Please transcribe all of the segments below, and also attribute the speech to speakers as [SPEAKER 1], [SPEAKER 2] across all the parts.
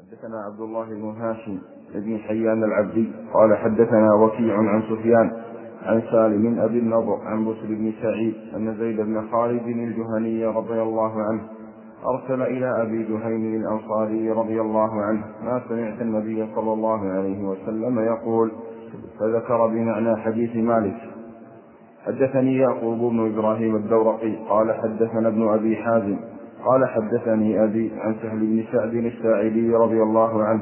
[SPEAKER 1] حدثنا عبد الله بن هاشم بن حيان العبدي قال حدثنا وكيع عن سفيان عن سالم أبي النضر عن بسر بن سعيد أن زيد بن خالد الجهني رضي الله عنه أرسل إلى أبي جهيم الأنصاري رضي الله عنه ما سمعت النبي صلى الله عليه وسلم يقول، فذكر بمعنى حديث مالك. حدثني يعقوب بن إبراهيم الدورقي قال حدثنا ابن أبي حازم قال حدثني أبي عن سهل بن سعد الساعدي رضي الله عنه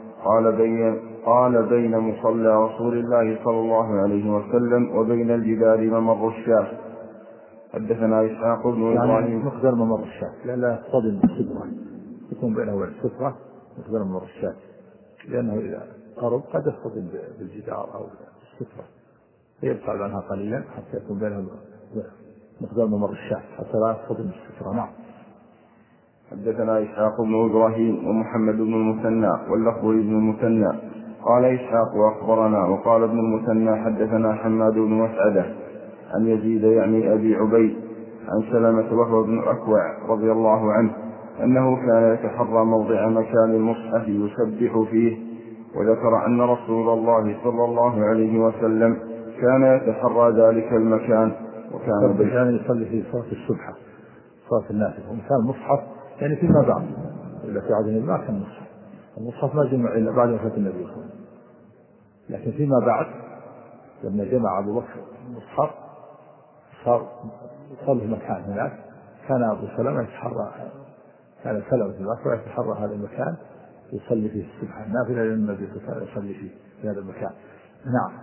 [SPEAKER 1] قال بين مصلى رسول الله صلى الله عليه وسلم وبين الجدار ممر الشاة. حدثنا إسحاق بن إبراهيم
[SPEAKER 2] مقدار ممر الشاة لا يصطدم بالسترة، يكون بينه وبين السترة مقدار ممر الشاة، لأنه إذا قرب قد يصطدم بالجدار أو السترة فيبتعد عنها قليلا حتى يكون بينه مقدار ممر الشاة حتى لا يصطدم بالسترة. نعم.
[SPEAKER 1] حدثنا إسحاق بن إبراهيم ومحمد بن المثنى واللفظ ابن المثنى قال إسحاق وأخبرنا وقال ابن المثنى حدثنا حماد بن مسعدة عن يزيد يعني أبي عبيد عن سلمة وهو بن أكوع رضي الله عنه أنه كان يتحرى موضع مكان المصحف يسبح فيه، وذكر أن رسول الله صلى الله عليه وسلم كان يتحرى ذلك المكان
[SPEAKER 2] وكان يصلي في صلاة السبحة صلاة النافلة ومكان المصحف يعني فيما بعد، إلا في عهد النبي ما كان المصحف ما جمع إلا بعد وفاة النبي صلى الله عليه وسلم، لكن فيما بعد لما جمع أبو بكر المصحف صار في مكان هناك، كان أبو سلمة يتحرى، كان سلمة الأكبر يتحرى هذا المكان يصلي فيه السبحة النافلة لأن النبي صلى الله عليه وسلم يصلي فيه في هذا المكان. نعم.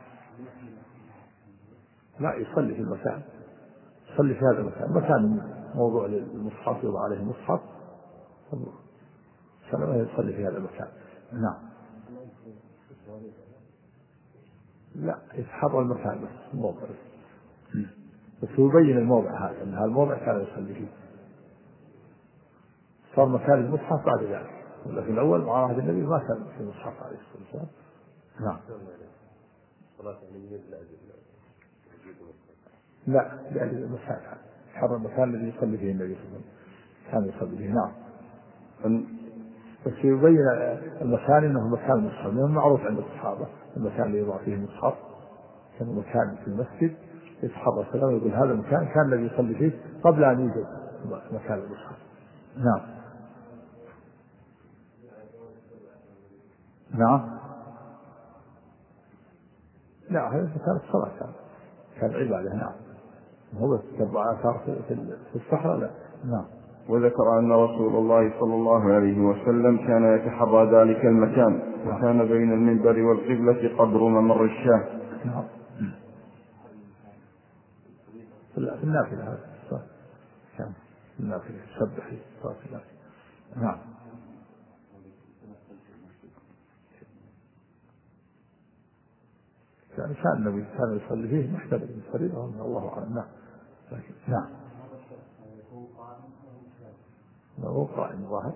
[SPEAKER 2] لا يصلي في المكان، يصلي في هذا المكان، مكان موضوع للمصحف يوضع عليه المصحف سلمة يصلي في هذا المكان. نعم. لا يتحرى المكان بس الموضع بس يبين الموضع هذا أن هذا الموضع كان يصلي فيه، صار مكان المصحف بعد ذلك، ولكن الأول مع عهد النبي ما كان في المصحف عليه الصلاة والسلام. نعم. لا لأجل المكان حرم المكان الذي يصلي فيه النبي صلى الله عليه وسلم كان يصلي فيه. نعم. بس يبين المكان انه مكان المصحف، لانه معروف عند الصحابه المكان اللي يضع فيه المصحف كان مكان في المسجد يتحرى سلام ويقول هذا المكان كان الذي يصلي فيه قبل ان يوجد مكان المصحف. نعم. نعم. لا هذا مكان الصلاه كان عباده. نعم. هو تتبع آثار في الصحراء. لا. نعم.
[SPEAKER 1] وذكر أن رسول الله صلى الله عليه وسلم كان يتحرى ذلك المكان وكان بين المنبر والقبلة قدر ممر الشاة.
[SPEAKER 2] نعم. في النافلة هذا كان في النافلة يسبح في صلاة النافلة. نعم. يعني كان النبي كان يصلي فيه محتاج للفريضة الله أعلم. نعم. نعم. هو قائم ظاهر.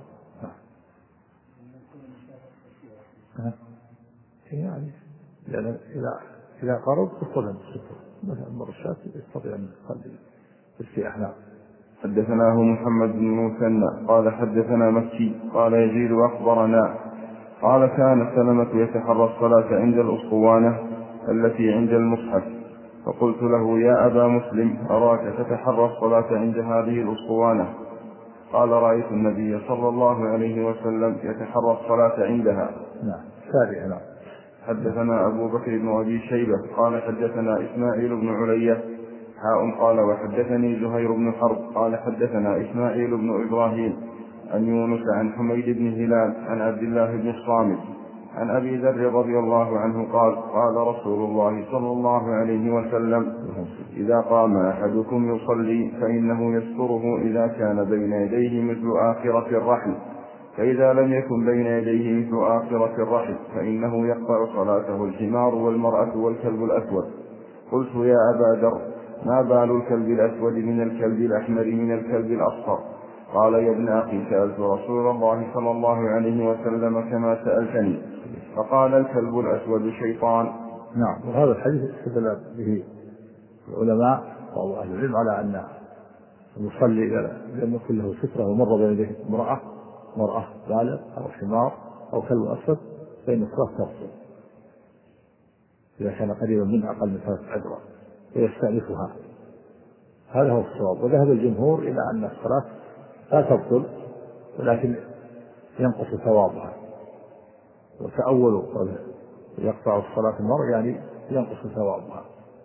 [SPEAKER 2] نعم. يعني لأن إذا قرب تصل الستر مثلا المرشات يستطيع أن يصلي بالسياح. نعم.
[SPEAKER 1] حدثناه محمد بن المثنى قال حدثنا مكي قال يزيد أخبرنا قال كان سلمة يتحرى الصلاة عند الأسطوانة التي عند المصحف، فقلت له يا أبا مسلم أراك تتحرى الصلاة عند هذه الأسطوانة؟ قال رأيت النبي صلى الله عليه وسلم يتحرى الصلاة عندها.
[SPEAKER 2] نعم. سارع. نعم.
[SPEAKER 1] حدثنا أبو بكر بن أبي شيبة قال حدثنا إسماعيل بن علية قال وحدثني زهير بن حرب قال حدثنا إسماعيل بن إبراهيم عن يونس عن حميد بن هلال عن عبد الله بن الصامت عن أبي ذر رضي الله عنه قال قال رسول الله صلى الله عليه وسلم إذا قام أحدكم يصلي فإنه يستره إذا كان بين يديه مثل آخرة الرحل، فإذا لم يكن بين يديه مثل آخرة الرحل فإنه يقطع صلاته الحمار والمرأة والكلب الأسود. قلت يا أبا ذر ما بال الكلب الأسود من الكلب الأحمر من الكلب الأصفر؟ قال يا ابن أخي سألت رسول الله صلى الله عليه وسلم كما سألتني، فقال الكلب الأسود شيطان.
[SPEAKER 2] نعم. وهذا الحديث استدل به العلماء وأهل العلم على أن المصلي لم يكن له سترة ومر بين يديه امرأة مرأة بالغ أو حمار أو كلب أسود فإن الصلاة تبطل إذا كان قريبا منها أقل من 3 أذرع ويستأنفها. هذا هو الصواب. وذهب الجمهور إلى أن الصلاة لا تبطل ولكن ينقص ثوابها. وتأولوا يقطع الصلاة المرء يعني ينقص ثوابها،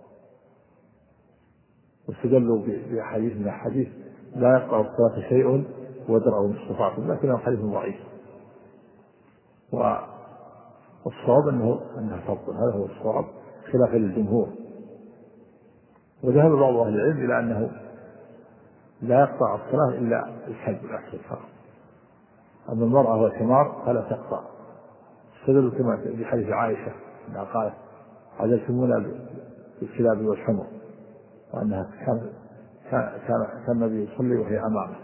[SPEAKER 2] واستدلوا بحديث من الحديث لا يقطع الصلاة شيء وادرأوا ما استطعتم، لكنه حديث ضعيف. والصواب أنها تبطل، هذا هو الصواب خلافا للجمهور. وذهب بعض أهل العلم إلى أنه لا يقطع الصلاة إلا الكلب الأسود فقط، أما المرأة والحمار فلا تقطع. استدلوا كما في حديث عائشة أنها قالت عزلتمونا بالكلاب والحمر، وأنها كان النبي يصلي وهي أمامه.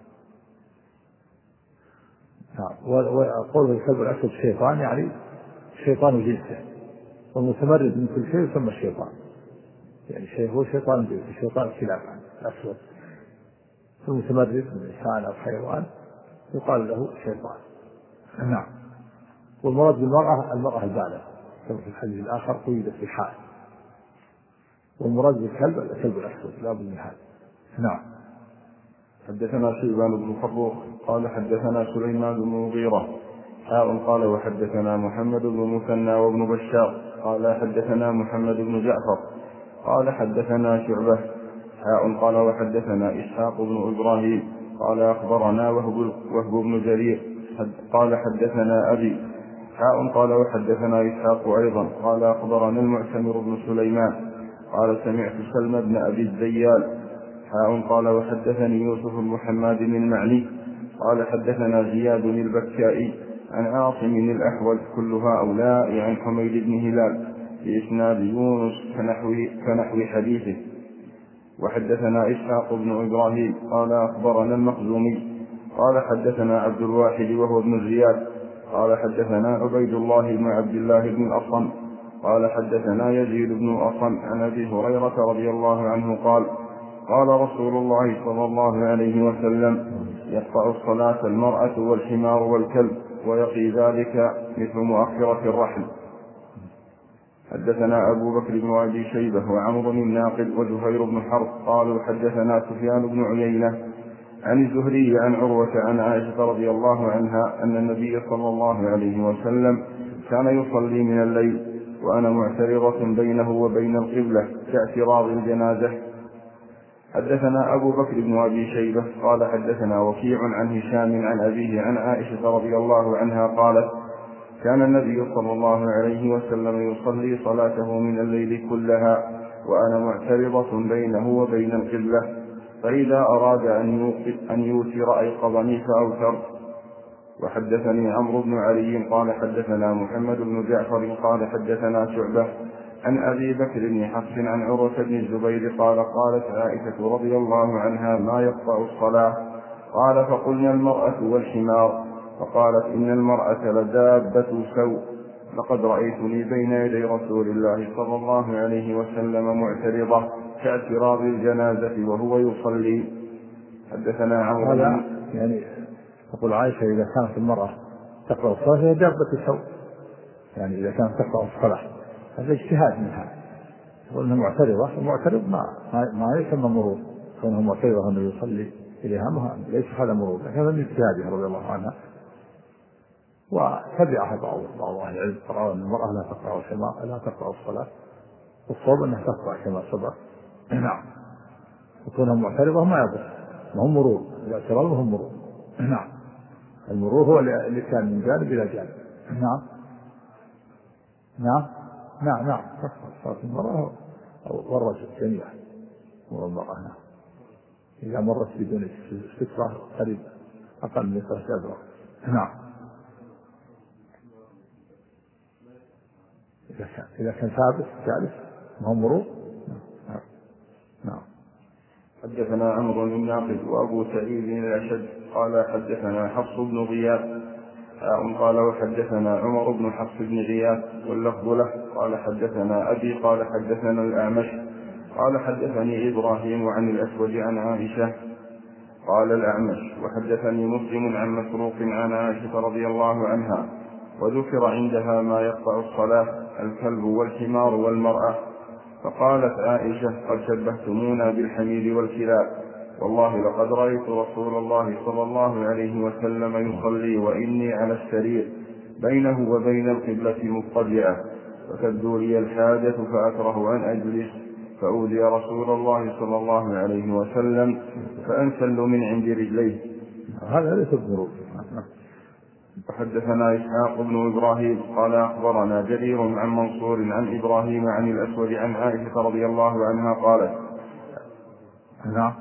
[SPEAKER 2] وقوله الكلب الأسود شيطان يعني شيطان جنسه، والمتمرد من كل شيء يسمى الشيطان، يعني هو شيطان جنسه، شيطان الكلاب الأسود. المتمرد من إنسان أو حيوان يقال له شيطان. نعم. والمراد بالمرأة المرأة البالغة كما في الحديث الآخر قيدت في الحائل. والمراد بالكلب الكلب الأسود لا بد من هذا. نعم.
[SPEAKER 1] حدثنا شيبان بن فروخ قال حدثنا سليمان بن مغيرة قال وحدثنا محمد بن مثنى وابن بشار قال حدثنا محمد بن جعفر قال حدثنا شعبة قال وحدثنا إسحاق بن إبراهيم قال أخبرنا وهب بن جرير قال حدثنا أبي قال وحدثنا إسحاق أيضا قال أخبرنا المعتمر بن سليمان قال سمعت سلمى بن أبي الزيال قال وحدثني يوسف المحمد بن معني قال حدثنا زياد البكائي عن عاصم الأحول كل هؤلاء عن حميد بن هلال بإسناد يونس كنحو حديثه. وحدثنا إسحاق بن إبراهيم قال أخبرنا المخزومي قال حدثنا عبد الواحد وهو ابن زياد قال حدثنا عبيد الله بن عبد الله بن الأصم قال حدثنا يزيد بن الأصم عن أبي هريرة رضي الله عنه قال قال رسول الله صلى الله عليه وسلم يقطع الصلاة المرأة والحمار والكلب ويقي ذلك مثل مؤخرة الرحل. حدثنا أبو بكر بن أبي شيبة وعمر الناقد وزهير بن حرب قالوا حدثنا سفيان بن عيينة عن الزهري عن عروة عن عائشة رضي الله عنها أن النبي صلى الله عليه وسلم كان يصلي من الليل وأنا معترضة بينه وبين القبلة كاعتراض الجنازة. حدثنا أبو بكر بن أبي شيبة قال حدثنا وكيع عن هشام عن أبيه عن عائشة رضي الله عنها قالت كان النبي صلى الله عليه وسلم يصلي صلاته من الليل كلها وأنا معترضة بينه وبين القبلة، فإذا أراد أن يوتر أيقظني فأوتر. وحدثني عمرو بن علي قال حدثنا محمد بن جعفر قال حدثنا شعبة عن أبي بكر بن حفص عن عروة بن الزبير قال قالت عائشة رضي الله عنها ما يقطع الصلاة؟ قال فقلنا المرأة والحمار، فقالت إن المرأة لدابة سوء، لقد رأيتني بين يدي رسول الله صلى الله عليه وسلم معترضة كاعتراض الجنازة وهو يصلي. حدثنا عمرو
[SPEAKER 2] هذا يعني تقول عائشة إذا كانت المرأة تقرأ الصلاة هي دابة سوء، يعني إذا كانت تقرأ الصلاة هذا اجتهاد منها، تقول أنها معترضة، المعترض ما يسمى مرور، كونه معترضة أنه يصلي إليها ليس هذا مرور، لكن هذا من اجتهادها رضي الله عنها. وتبعها بعض أهل العلم قرأوا أن المرأة لا تقرأ الحمار لا تقرأ الصلاة، والصواب أنها تقرأ كما سبق. نعم. وكونها معترضة ما يضر، ما هم مرور، الاعتراض هم مرور. نعم. المرور هو اللي كان من جانب إلى جانب. نعم نعم نعم نعم تقرأ صلاة المرأة أو الرجل جميعا والمرأة. نعم. إذا مرت بدون استكراه قريب أقل من 3 أذرع. نعم. إذا كان ثابت جالس ما هو مرور. نعم.
[SPEAKER 1] حدثنا عمرو بن الناقد وأبو سعيد الأشد قال حدثنا حفص بن غياث قال وحدثنا عمر بن حفص بن غياث واللفظ له قال حدثنا أبي قال حدثنا الأعمش قال حدثني إبراهيم عن الأسود عن عائشة قال الأعمش: وحدثني مسلم عن مسروق عن عائشة رضي الله عنها وذكر عندها ما يقطع الصلاة: الكلب والحمار والمرأة. فقالت عائشة: قد شبهتمونا بالحمير والكلاب، والله لقد رأيت رسول الله صلى الله عليه وسلم يصلي وإني على السرير بينه وبين القبلة مضطجعة، فتبدو لي الحاجة فأكره أن أجلس، فأوذي رسول الله صلى الله عليه وسلم فأنسل من عند رجليه.
[SPEAKER 2] هذا ليس بضروري.
[SPEAKER 1] وحدثنا إسحاق بن إبراهيم قال أخبرنا جرير عن منصور عن إبراهيم عن الأسود عن عائشة رضي الله عنها قالت:
[SPEAKER 2] نعم.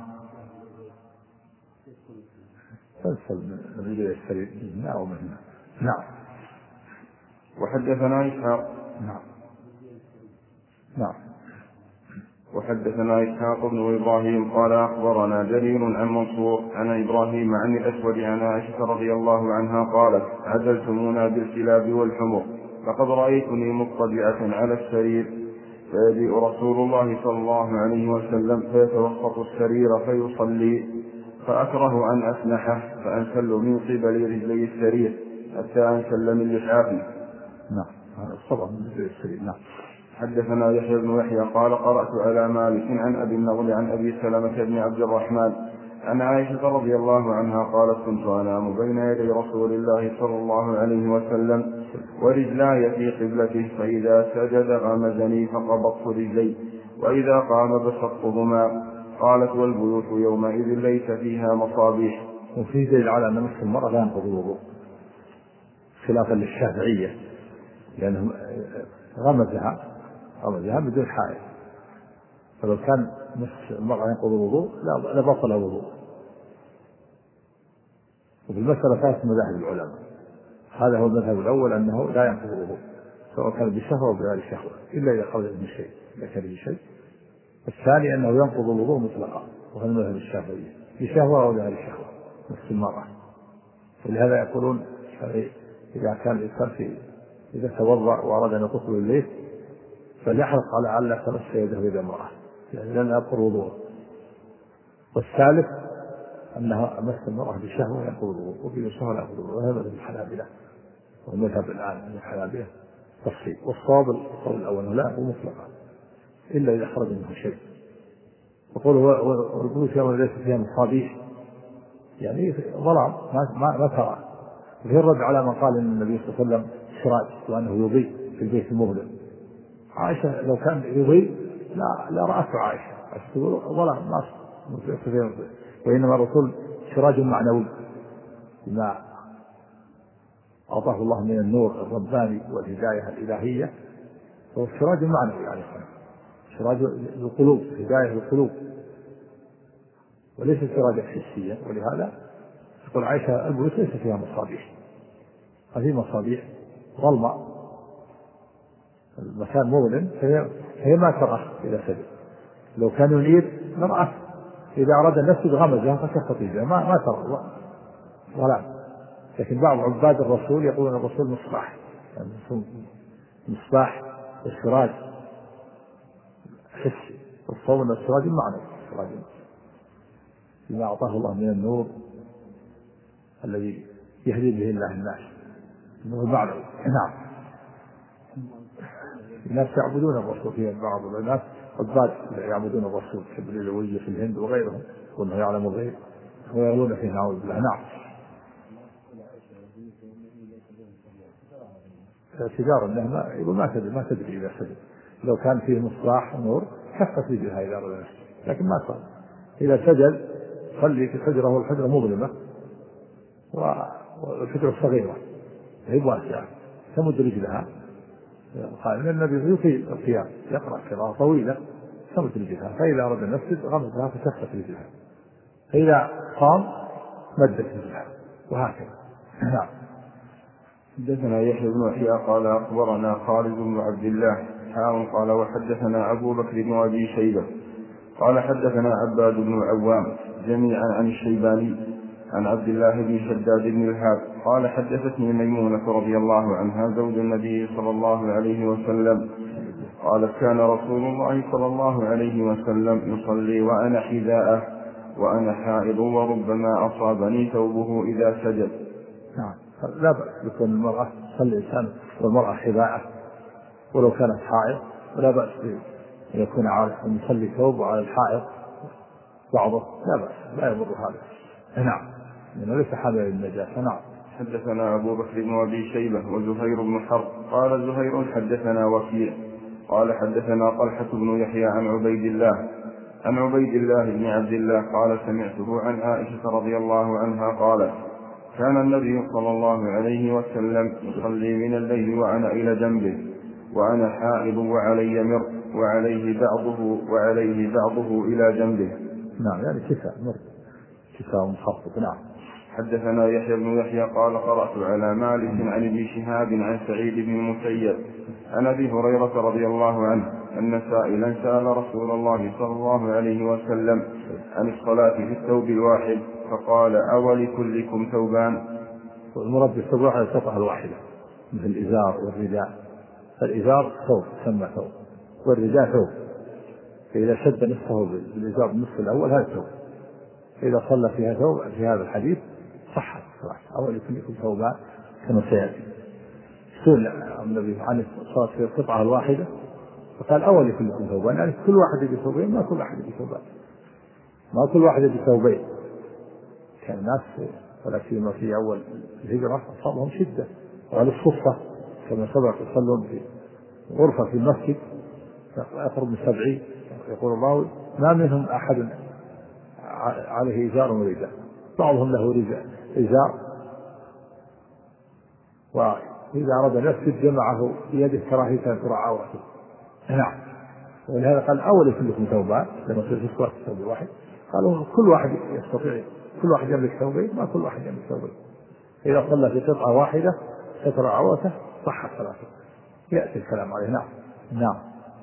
[SPEAKER 2] تنسل من رجل السرير أو منه. نعم.
[SPEAKER 1] وحدثنا إسحاق.
[SPEAKER 2] نعم. نعم.
[SPEAKER 1] وحدثنا إسحاق بن إبراهيم قال أخبرنا جرير عن منصور عن إبراهيم عن الأسود عن عائشة رضي الله عنها قالت: عزلتمونا بالكلاب والحمر، لقد رأيتني مضطجعة على السرير، فيجيء رسول الله صلى الله عليه وسلم فيتوسط السرير فيصلي، فأكره أن أسنحه فأنسل من قبل رجلي السرير حتى أنسل من لحافي.
[SPEAKER 2] نعم. الصبر من رجلي السرير. نعم.
[SPEAKER 1] حدثنا يحيى بن يحيى قال: قرأت على مالك عن أبي النضر عن أبي سلمة بن عبد الرحمن عن عائشة رضي الله عنها قالت: كنت أنام بين يدي رسول الله صلى الله عليه وسلم ورجلاي في قبلته، فإذا سجد غمزني فقبضت رجلي، وإذا قام بسطتهما. قالت: والبيوت يومئذ ليس فيها مصابيح.
[SPEAKER 2] وفي دليل على أن مس المرأة لا ينقض الوضوء خلافا للشافعية، لأنهم غمزها بدون حائل، فلو كان مس المرأة ينقض الوضوء لبطل الوضوء. وفي المسألة ثلاث مذاهب العلماء، هذا هو المذهب الأول أنه لا ينقض الوضوء سواء كان بشهوة أو بغير شهوة إلا إذا خرج من شيء، إذا كان بشيء. الثاني أنه ينقض الوضوء مطلقا، وهو المذهب الشافعي، بشهوة أو بغير شهوة مس المرأة. ولهذا يقولون إذا كان الإنسان إذا توضأ وأراد أن يطوف بالبيت فليحرص على ألا تمس يده بيد امرأة، يعني لن ينقض وضوءه. والثالث أنها مس المرأة بشهوة ينقض الوضوء، وفي شهوة لا ينقض الوضوء، وهذا مذهب الحنابلة والمذهب الآن من الحنابلة تفصيل. والصواب القول الأول لا ينقض مطلقا إلا إذا خرج منه شيء. وقوله والبيوت يوم ليس فيها مصابيح يعني ظلام ما ترى. وفي الرد على من قال ان النبي صلى الله عليه وسلم سراج وانه يضيء في البيت المظلم. عائشه لو كان يضيء لا راته عائشه تقول ظلام ما، وانما الرسول سراج معنوي بما اعطاه الله من النور الرباني والهدايه الالهيه، هو سراج معنوي عليه السلام، سراج القلوب، هدايه القلوب، وليس سراجا حسيا. ولهذا تقول عائشة: البيوت ليس فيها مصابيح، هذه مصابيح ظلمة، المكان مظلم، فهي ما ترى إذا سجد. لو كان ينير لرأت، إذا أراد أن يسجد غمزها فكفت بها ما ترى ظلام. لكن بعض عباد الرسول يقولون الرسول مصباح، يعني مصباح السراج حسي، والصوم السراج معنوي، السراج بما أعطاه الله من النور الذي يهدي به الله الناس، النور معنوي. نعم. الناس يعبدون الرسول، في بعض الناس عباد يعبدون الرسول كابن العلوي في الهند وغيرهم، وانه يعلم الغيب ويرون فيه نعوذ بالله. نعم. اعتذار انه يقول ما تدري اذا سجد، لو كان فيه مصباح نور كفت رجلها اذا اراد نفسه، لكن ما صار. اذا سجد صلي في حجره والحجره مظلمه والحجره صغيره هي واسعه تمد رجلها، قال النبي يطيل القيام يقرأ قراءة طويلة تمد رجلها، فإذا أراد أن يسجد غمزها فكفت رجلها، فإذا قام مدت رجلها، وهكذا. نعم.
[SPEAKER 1] حدثنا يحيى بن يحيى قال: أخبرنا خالد بن عبد الله قال: وحدثنا أبو بكر بن أبي شيبة قال: حدثنا عباد بن العوام جميعا عن الشيباني عن عبد الله بن شداد بن الهاب قال: حدثتني ميمونة رضي الله عنها زوج النبي صلى الله عليه وسلم قالت: كان رسول الله صلى الله عليه وسلم يصلي وأنا حذاءه، وأنا حائض وربما أصابني ثوبه إذا سجد.
[SPEAKER 2] نعم. لا بأس يكون المرأة تصلي الإنسان والمرأة حذاءه ولو كانت حائض، ولا بأس أن يكون أن يصلي ثوب على الحائض بعضه، لا بأس، لا يضر هذا. نعم، لأنه ليس حاملا للنجاسة. نعم.
[SPEAKER 1] حدثنا أبو بكر بن أبي شيبة وزهير بن حرب قال زهير حدثنا وكيع قال حدثنا طلحة بن يحيى عن عبيد الله بن عبد الله قال سمعته عن عائشة رضي الله عنها قالت كان النبي صلى الله عليه وسلم يصلي من الليل وأنا إلى جنبه وأنا حائض وعلي مر وعليه بعضه إلى جنبه.
[SPEAKER 2] نعم، يعني كساء مخفف. نعم.
[SPEAKER 1] حدثنا يحيى بن يحيى قال قرأت على مالك عن ابن شهاب عن سعيد بن المسيب عن أبي هريرة رضي الله عنه أن سائلا سأل رسول الله صلى الله عليه وسلم عن الصلاة في الثوب الواحد فقال أولكلكم ثوبان؟
[SPEAKER 2] والمراد بالثوب الواحد القطعة الواحدة مثل الإزار والرداء. فالإزار ثوب سمى ثوب، والرداء ثوب، فإذا شد نصفه بالإزار بالنصف الأول هذا ثوب، فإذا صلى فيها ثوب في هذا الحديث صحت الصلاة. أولكلكم ثوبان كما سيأتي. سئل النبي عن الصلاة في القطعة الواحدة فقال أولكلكم ثوبان، يعني كل واحد بثوبين، ما كل واحد بثوبان، ما كل واحد بثوبين. كان الناس ولا سيما في أول الهجرة أصابهم شدة، وعلى الصفة كما سبق يصلون في غرفة في المسجد أقرب من 70، يقول الله ما منهم أحد عليه إزار ورداء، بعضهم له إزار، وإذا أراد أن يسجد جمعه بيده كراهية أن ترى عورته. نعم. ولهذا قال أولكلكم ثوبان لما تصير في الصلاة الثوب الواحد، قالوا كل واحد يستطيع، كل واحد يملك ثوبين، ما كل واحد يملك ثوبين. إذا صلى في قطعة واحدة ستر عورته صح صلاته. يأتي الكلام عليه. نعم. نعم.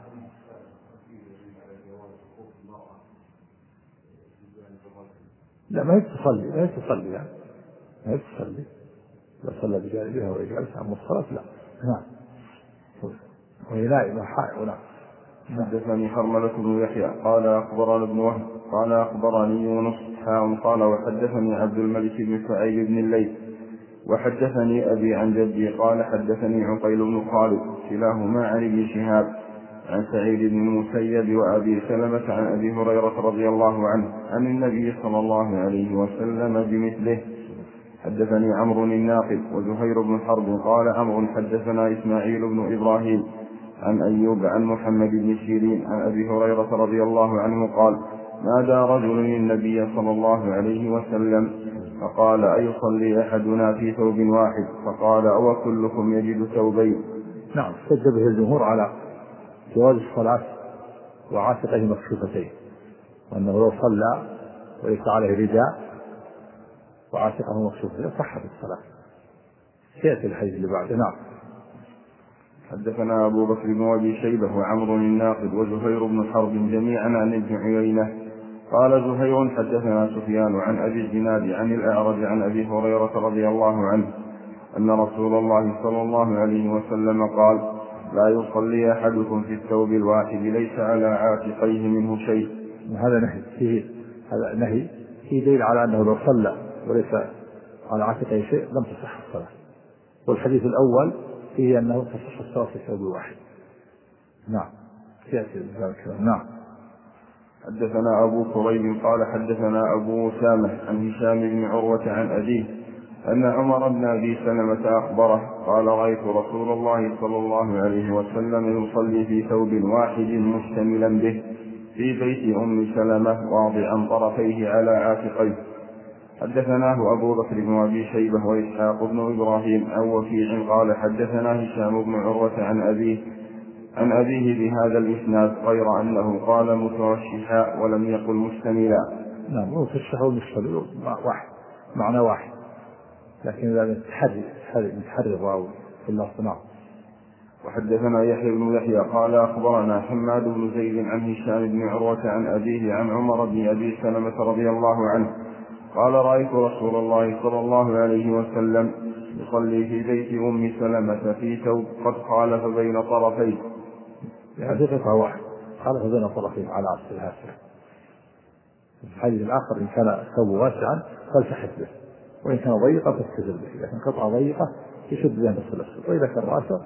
[SPEAKER 2] لا، ما يتصلي يعني ما يتصلي، لا صلى بجانبها ويجلس عن الصلاة لا. نعم. وهي نائمة حائض. نعم.
[SPEAKER 1] حدثني حرملة بن يحيى قال أخبرنا ابن وهب قال أخبرني يونس قال وحدثني عبد الملك بن سعيد بن الليث وحدثني أبي عن جدي قال حدثني عقيل بن خالد كلاهما عن ابن شهاب عن سعيد بن المسيب وأبي سلمة عن أبي هريرة رضي الله عنه عن النبي صلى الله عليه وسلم بمثله. حدثني عمرو الناقد وزهير بن حرب قال عمرو حدثنا إسماعيل بن إبراهيم عن أيوب عن محمد بن سيرين عن أبي هريرة رضي الله عنه قال نادى رجل النبي صلى الله عليه وسلم فقال أيصلي أحدنا في ثوب واحد؟ فقال أوكلكم يجد ثوبين؟
[SPEAKER 2] نعم. استدل به الجمهور على جواز الصلاة وعاتقه مكشوفتين، وأنه لو صلى وليس عليه رداء وعاتقه مكشوفتين صحت الصلاة. سيأتي الحديث اللي بعده. نعم.
[SPEAKER 1] حدثنا أبو بكر بن أبي شيبة وعمرو الناقد وزهير بن حرب جميعا عن ابن عيينة قال زهير حدثنا سفيان عن أبي الزناد عن الأعرج عن أبي هريرة رضي الله عنه أن رسول الله صلى الله عليه وسلم قال لا يصلي أحدكم في الثوب الواحد ليس على عاتقيه منه شيء.
[SPEAKER 2] هذا نهي فيه دليل على أنه لو صلى وليس على عاتقه شيء لم تصح الصلاة. والحديث الأول فيه أنه تصح الصلاة في الثوب الواحد. نعم. سيأتي الكلام. نعم.
[SPEAKER 1] حدثنا أبو كريب قال حدثنا أبو أسامة عن هشام بن عروة عن أبيه أن عمر بن أبي سلمة أخبره قال رأيت رسول الله صلى الله عليه وسلم يصلي في ثوب واحد مشتملا به في بيت أم سلمة واضعا طرفيه على عاتقيه. حدثناه أبو بكر بن أبي شيبة وإسحاق بن إبراهيم عن وكيع قال حدثنا هشام بن عروة عن أبيه بهذا الإسناد غير أنه قال مترشحا ولم يقل مشتملا.
[SPEAKER 2] نعم. مترشح ومشتمل واحد، معنى واحد، لكن إذا نتحري الراوي في اللفظ. نعم.
[SPEAKER 1] وحدثنا يحيى بن يحيى قال أخبرنا حماد بن زيد عن هشام بن عروة عن أبيه عن عمر بن أبي سلمة رضي الله عنه قال رأيت رسول الله صلى الله عليه وسلم يصلي في بيت أم سلمة في ثوب قد خالف بين طرفيه.
[SPEAKER 2] حقيقة واحد خالف بين طرفيه على عكس الهاتف. في الحديث الآخر إن كان الثوب واسعا فلتحف به، وإن كان ضيقا فاستزل به. إذا كان قطعة ضيقة يشد بها النصف الأسفل، وإذا كان واسع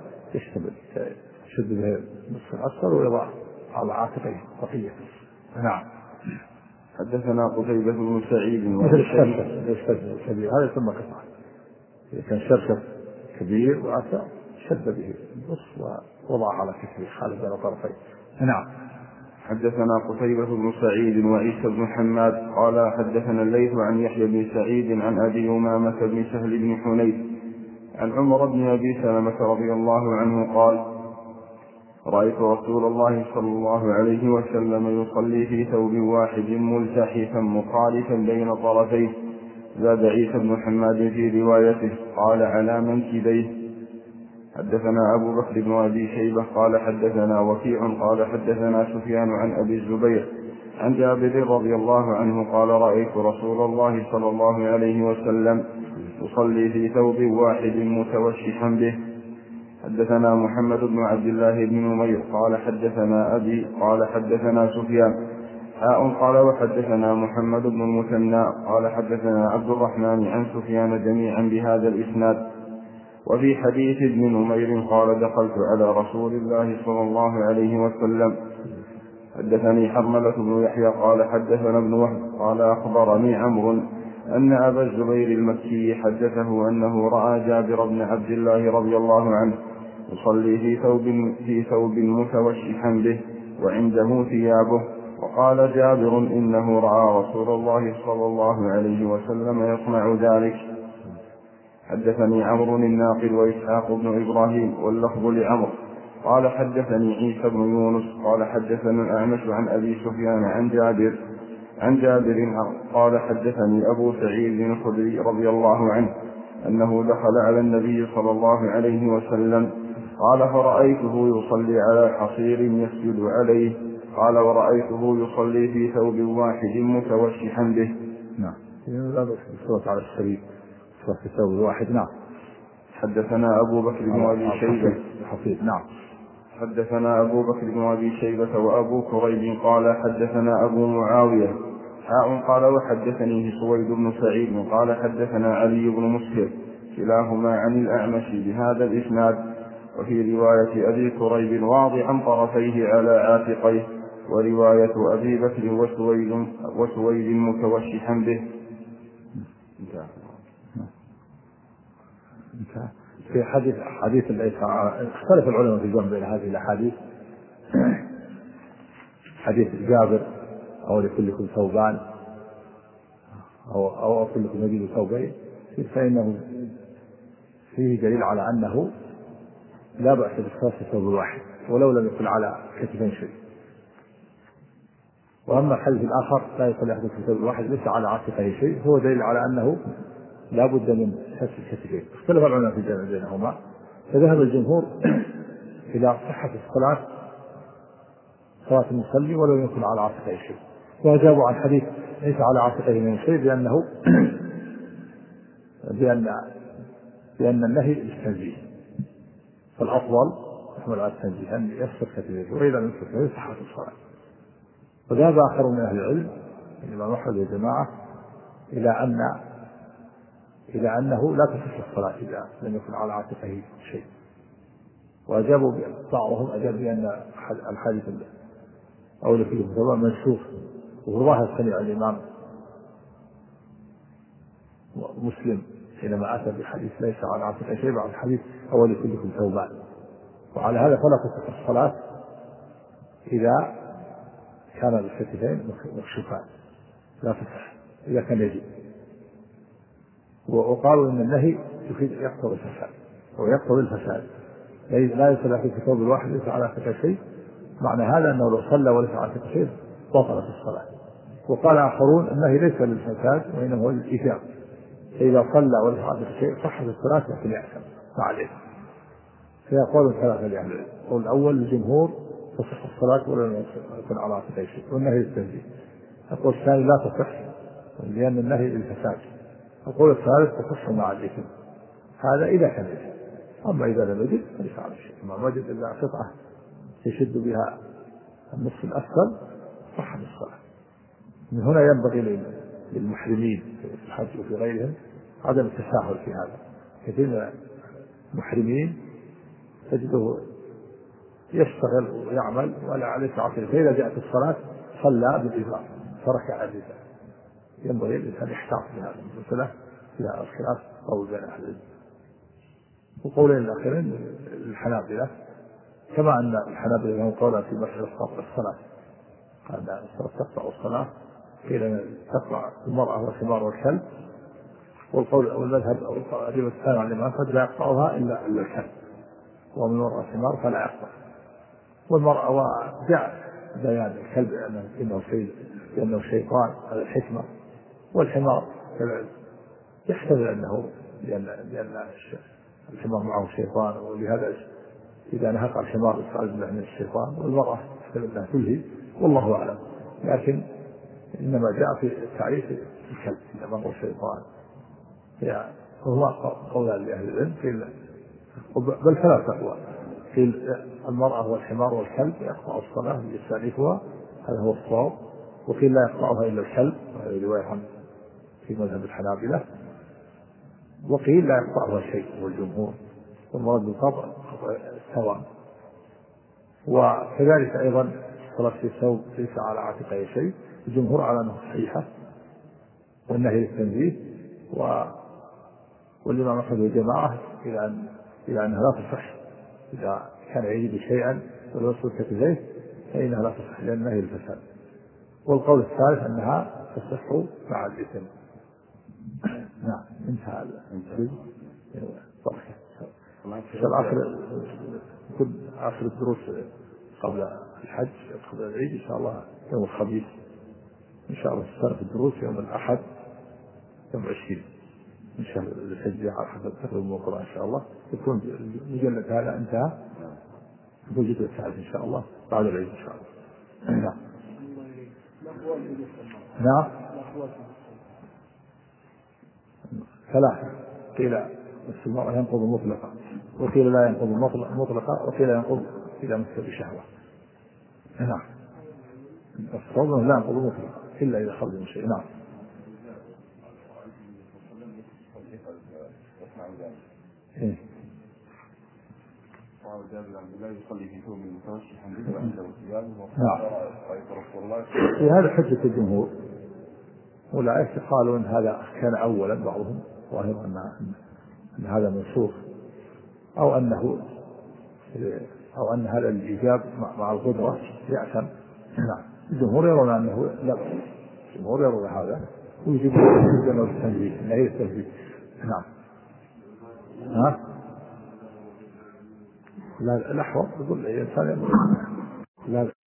[SPEAKER 2] يشد به النصف الأسفل ويضع على عاتقه بقية. نعم.
[SPEAKER 1] حدثنا قتيبة بن سعيد
[SPEAKER 2] مثل الشرشف الكبير هذا ثم قطعة، إذا كان شرشف كبير واسع شد به النصف ووضع على كتفه خالف بين طرفيه. نعم.
[SPEAKER 1] حدثنا قتيبة بن سعيد وعيسى بن حماد قال حدثنا الليث عن يحيى بن سعيد عن أبي أمامة بن سهل بن حنيف عن عمر بن أبي سلمة رضي الله عنه قال رأيت رسول الله صلى الله عليه وسلم يصلي في ثوب واحد ملتحفا مخالفا بين طرفيه. زاد عيسى بن حماد في روايته قال على منكبيه. حدثنا أبو بكر بن أبي شيبة قال حدثنا وكيع قال حدثنا سفيان عن أبي الزبير عن جابر رضي الله عنه قال رأيت رسول الله صلى الله عليه وسلم يصلي في ثوب واحد متوشحا به. حدثنا محمد بن عبد الله بن نمير قال حدثنا أبي قال حدثنا سفيان قال وحدثنا محمد بن المثنى قال حدثنا عبد الرحمن عن سفيان جميعا بهذا الإسناد. وفي حديث ابن نمير قال دخلت على رسول الله صلى الله عليه وسلم. حدثني حرملة بن يحيى قال حدثنا ابن وهب قال أخبرني عمرو أن أبا الزبير المكي حدثه أنه رأى جابر بن عبد الله رضي الله عنه يصلي في ثوب متوشحا به وعنده ثيابه. وقال جابر إنه رأى رسول الله صلى الله عليه وسلم يصنع ذلك. حدثني عمرو الناقد وإسحاق بن إبراهيم واللفظ لعمرو قال حدثني عيسى بن يونس قال حدثنا الأعمش عن أبي سفيان عن جابر قال حدثني أبو سعيد الخدري رضي الله عنه أنه دخل على النبي صلى الله عليه وسلم قال فرأيته يصلي على حصير يسجد عليه قال ورأيته يصلي في ثوب واحد متوشحا به.
[SPEAKER 2] نعم. لا بأس بالصلاة على السرير في الثوب الواحد. نعم.
[SPEAKER 1] حدثنا أبو بكر بن أبي شيبة
[SPEAKER 2] نعم.
[SPEAKER 1] حدثنا أبو بكر بن أبي شيبة وأبو كريب قال حدثنا أبو معاوية قال وحدثني سويد بن سعيد قال حدثنا علي بن مسهر كلاهما عن الأعمش بهذا الإسناد. وفي رواية أبي كريب واضعا طرفيه على عاتقيه ورواية أبي بكر وسويد متوشحا به.
[SPEAKER 2] في حديث اختلف العلماء في الجمع بين هذه الأحاديث. حديث جابر أو لكلكم ثوبان أو كلكم يجد ثوبين فإنه فيه دليل على أنه لا بأس بالصلاة في ثوب واحد ولو لم يكن على كتفين شيء. وأما الحديث الآخر لا يصلي أحد في ثوب واحد ليس على عاتقه شيء هو دليل على أنه لا بد من كسر الكتفين. اختلف العلماء في الجمع بينهما فذهب الجمهور إلى صحة الصلاة صلاة المصلي ولو يكن على عاتقه شيء، وأجابوا عن حديث ليس على عاتقه من شيء بأن النهي للتنزيه، فالأفضل يحمل على التنزيه أن يكسر كتفيه وإذا لم يكسر صحة الصلاة. وذهب آخر من أهل العلم الإمام أحمد والجماعة إلى أنه لا تصح الصلاة إذا لم يكن على عاتقه شيء. وأجابوا بعضهم أجاب بأن الحديث أو لكل ثوبان منسوخ، وهو ظاهر صنيع الإمام مسلم حينما أتى بحديث ليس على عاتقه شيء بعد الحديث أو لكلكم ثوبان. وعلى هذا فلا تصح الصلاة إذا كان الكتفين مكشوفان، لا تصح إذا كان يجب. وقالوا إن النهي يقتضي الفساد ويقتضي الفساد، لا يصلي في ثوب الواحد ليس على عاتقه شيء. معنى هذا أنه لو صلى وليس على عاتقه شيء بطلت الصلاة. وقال آخرون النهي ليس للفساد وإنما هو للإيثام، فإذا صلى وليس على عاتقه شيء صحت الصلاة لكن يأثم مع الإثم. فيقول ثلاثة لأهل العلم: القول الأول للجمهور تصح الصلاة ولم يكن على عاتقه شيء والنهي للتنزيه. القول الثاني لا تصح لأن النهي للفساد. القول الثالث تصح مع الإثم. هذا إذا كان يجب، أما إذا لم يجد فليس على شيء. ما وجد إلا قطعة يشد بها النصف الأسفل صحت الصلاة. من هنا ينبغي للمحرمين في الحج وفي غيرهم عدم التساهل في هذا. كثير من المحرمين تجده يشتغل ويعمل ولا عليه عقل، فإذا جاءت الصلاة صلى بالإزار فركع الإزار. ينبغي الإنسان يحتاط في هذا المسألة فيها الخلاف قول بين أهل العلم. وقولين الأخيرين الحنابلة، كما أن الحنابلة لهم قولا في مسألة الصلاة، قال الصلاة تقطع الصلاة، قيل تقطع المرأة والحمار والكلب، والقول أو المذهب أو الرواية الثانية عن الإمام قد لا يقطعها إلا الكلب، ومن وراء الحمار فلا يقطع. والمرأة وجاء بيان الكلب لأنه شيطان على الحكمة، والحمار يحتمل أنه لأن الحمار معه شيطان، ولهذا إذا نهق الحمار يستعاذ بالله من الشيطان، والمرأة يحتمل أنها تلهي، والله أعلم. لكن إنما جاء في التعريف الكلب إنما هو شيطان. هو قولان لأهل العلم، بل ثلاث أقوال، في المرأة والحمار والكلب يقطع الصلاة يستأنفها، هذا هو الصواب، وقيل لا يقطعها إلا الكلب، وهذه رواية في مذهب الحنابلة، وقيل لا يقطعها شيء والجمهور، والمراد بالقطع سواء. وكذلك أيضا الصلاة في الثوب ليس على عاتقه شيء، الجمهور على أنه صحيحة والنهي للتنزيه، والإمام أحمد والجماعة إلى أنها لا تصح إذا كان يجد شيئا ولو يصل كتفيه فإنها لا تصح لأن النهي للفساد. والقول الثالث أنها تصح مع الإثم. نعم انتهى آخر الدروس قبل الحج قبل العيد إن شاء الله يوم الخميس، إن شاء الله تستأنف الدروس يوم الأحد يوم 20 من شهر الحج على حسب تقريب القرآن إن شاء الله. يكون المجلد هذا انتهى، وجد الثالث إن شاء الله بعد العيد إن شاء الله. نعم نعم ثلاثة، قيل المرأة ينقض مطلقا، وقيل لا ينقض مطلقا، وقيل ينقض إذا مس بشهوة. نعم الصوم لا ينقض مطلقا إلا إذا خرج من شيء. نعم إيه؟
[SPEAKER 1] لا يصلي في ثوب متوشحا به عنده ثيابه.
[SPEAKER 2] في هذا حجة الجمهور، والآية قالوا إن هذا كان أولا بعضهم ظاهر أن هذا منسوخ، أو أن هذا الإيجاب مع القدرة يأثم. نعم الجمهور يرون أنه لا، الجمهور يرون هذا ويجب التنزيه أن هي التنزيه. نعم ها لا الأحوط يقول الإنسان لا